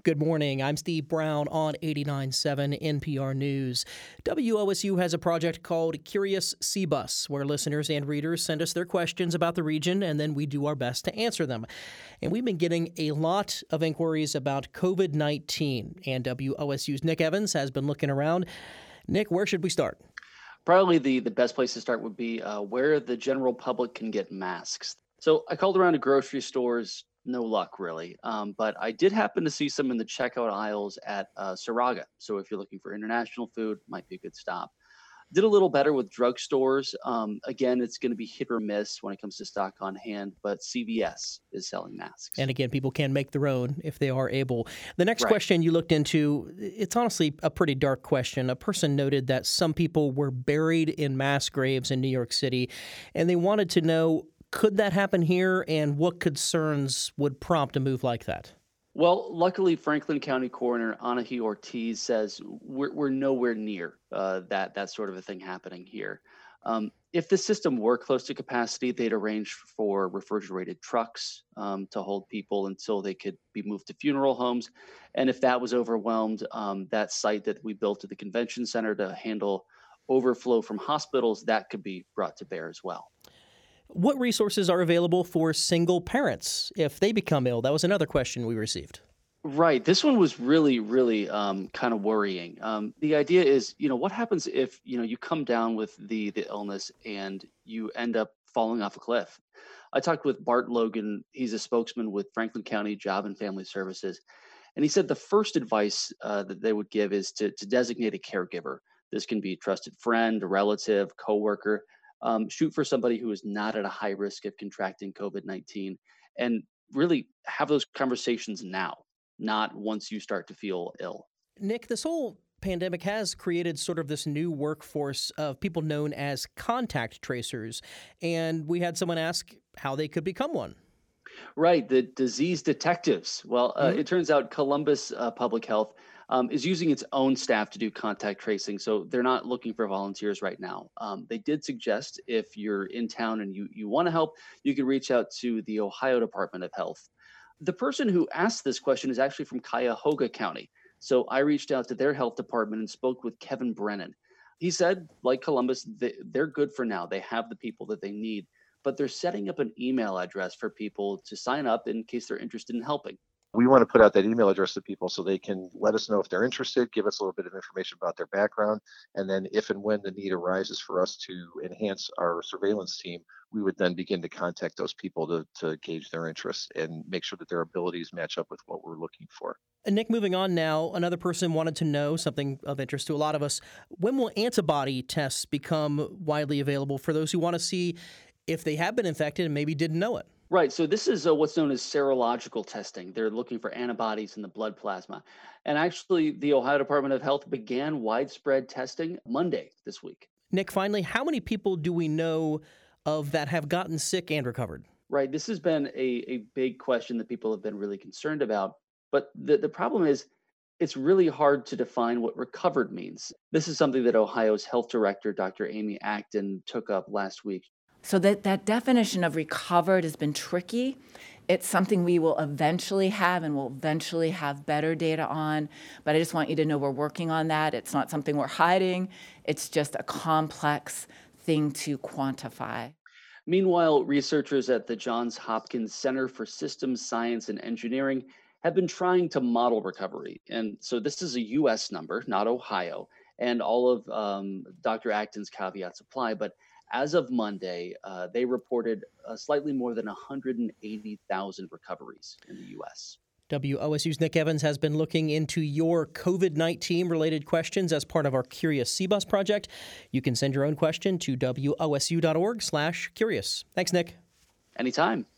Good morning. I'm Steve Brown on 89.7 NPR News. WOSU has a project called Curious C-Bus, where listeners and readers send us their questions about the region, and then we do our best to answer them. And we've been getting a lot of inquiries about COVID-19, and WOSU's Nick Evans has been looking around. Nick, where should we start? Probably the best place to start would be where the general public can get masks. So I called around to grocery stores, no luck really. But I did happen to see some in the checkout aisles at Saraga. So if you're looking for international food, might be a good stop. Did a little better with drugstores. Again, it's going to be hit or miss when it comes to stock on hand, but CVS is selling masks. And again, people can make their own if they are able. The next Right. question you looked into, it's honestly a pretty dark question. A person noted that some people were buried in mass graves in New York City, and they wanted to know, could that happen here, and what concerns would prompt a move like that? Well, luckily, Franklin County Coroner Anahi Ortiz says we're nowhere near that sort of a thing happening here. If the system were close to capacity, they'd arrange for refrigerated trucks to hold people until they could be moved to funeral homes. And if that was overwhelmed, that site that we built at the convention center to handle overflow from hospitals, that could be brought to bear as well. What resources are available for single parents if they become ill? That was another question we received. Right. This one was really kind of worrying. The idea is, what happens if, you come down with the illness and you end up falling off a cliff? I talked with Bart Logan. He's a spokesman with Franklin County Job and Family Services. And he said the first advice that they would give is to designate a caregiver. This can be a trusted friend, a relative, coworker. Shoot for somebody who is not at a high risk of contracting COVID-19 and really have those conversations now, not once you start to feel ill. Nick, this whole pandemic has created sort of this new workforce of people known as contact tracers. And we had someone ask how they could become one. Right, the disease detectives. Well, it turns out Columbus Public Health is using its own staff to do contact tracing, so they're not looking for volunteers right now. They did suggest if you're in town and you want to help, you can reach out to the Ohio Department of Health. The person who asked this question is actually from Cuyahoga County, so I reached out to their health department and spoke with Kevin Brennan. He said, like Columbus, they're good for now. They have the people that they need, but they're setting up an email address for people to sign up in case they're interested in helping. We want to put out that email address to people so they can let us know if they're interested, give us a little bit of information about their background, and then if and when the need arises for us to enhance our surveillance team, we would then begin to contact those people to gauge their interests and make sure that their abilities match up with what we're looking for. And Nick, moving on now, another person wanted to know something of interest to a lot of us. When will antibody tests become widely available for those who want to see if they have been infected and maybe didn't know it? Right. So this is what's known as serological testing. They're looking for antibodies in the blood plasma. And actually, the Ohio Department of Health began widespread testing Monday this week. Nick, finally, how many people do we know of that have gotten sick and recovered? Right. This has been a big question that people have been really concerned about. But the problem is, it's really hard to define what recovered means. This is something that Ohio's health director, Dr. Amy Acton, took up last week. So that definition of recovered has been tricky. It's something we will eventually have and we'll eventually have better data on. But I just want you to know we're working on that. It's not something we're hiding. It's just a complex thing to quantify. Meanwhile, researchers at the Johns Hopkins Center for Systems Science and Engineering have been trying to model recovery. And so this is a U.S. number, not Ohio. And all of Dr. Acton's caveats apply. But as of Monday, they reported slightly more than 180,000 recoveries in the U.S. WOSU's Nick Evans has been looking into your COVID-19 related questions as part of our Curious C-Bus project. You can send your own question to wosu.org/curious. Thanks, Nick. Anytime.